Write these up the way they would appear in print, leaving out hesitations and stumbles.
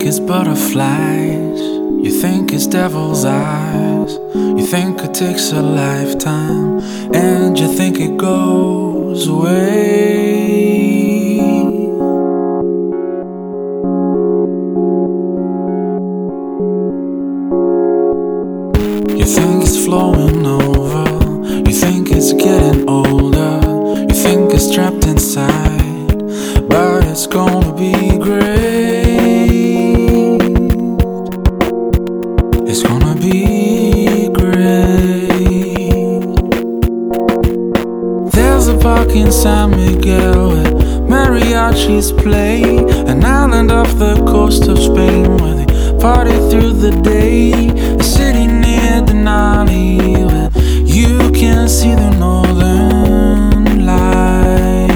it's butterflies, you think it's devil's eyes, you think it takes a lifetime, and you think it goes away. You think it's flowing over, you think it's getting older, you think it's trapped inside, but it's gonna be great. It's gonna be great. There's a park in San Miguel where mariachis play, an island off the coast of Spain where they party through the day. A city near Denali where you can see the northern lights.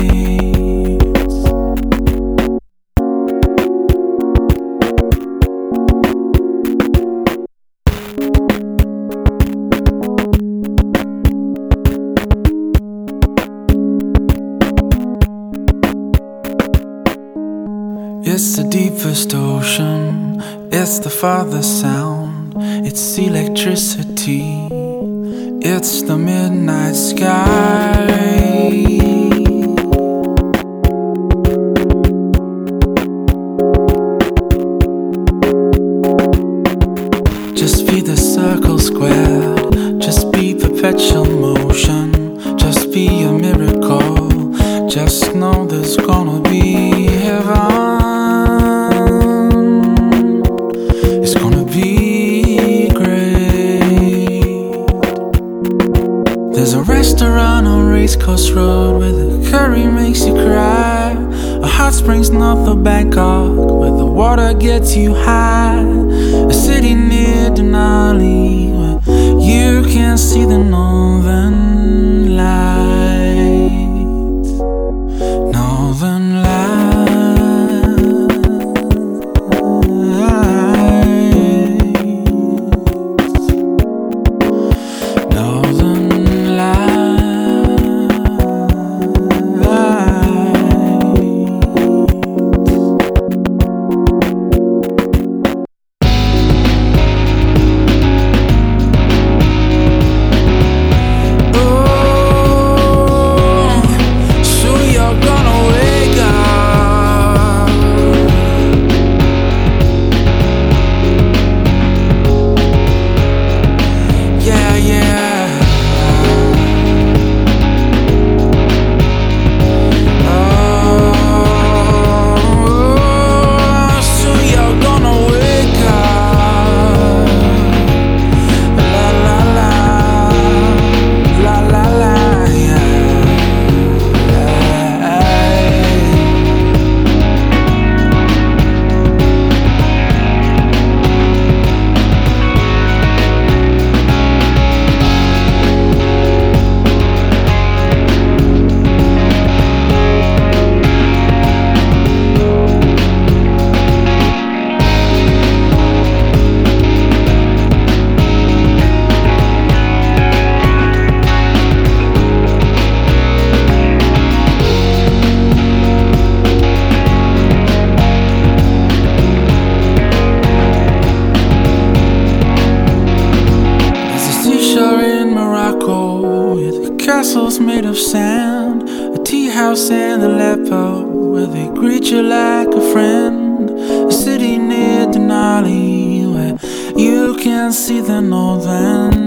It's the deepest ocean, it's the farthest sound, it's electricity, it's the midnight sky. Just be the circle squared, just be perpetual motion, just be a miracle, just know there's gonna be heaven. It's gonna be great. There's a restaurant on Race Course Road where the curry makes you cry, a hot springs north of Bangkok where the water gets you high, a city near Denali where you can see the northern lights. Northern lights. Castles made of sand, a tea house in Aleppo where they greet you like a friend, a city near Denali where you can see the northern